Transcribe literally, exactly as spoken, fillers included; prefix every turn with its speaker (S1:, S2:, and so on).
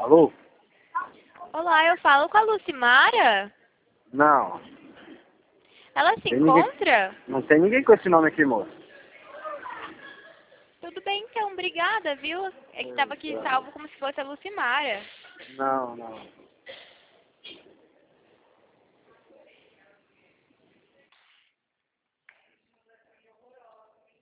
S1: Alô?
S2: Olá, eu falo com a Lucimara?
S1: Não.
S2: Ela se
S1: Tem ninguém...
S2: encontra?
S1: Não tem ninguém com esse nome aqui, moço.
S2: Tudo bem então, obrigada, viu? É que estava aqui salvo como se fosse a Lucimara.
S1: Não, não.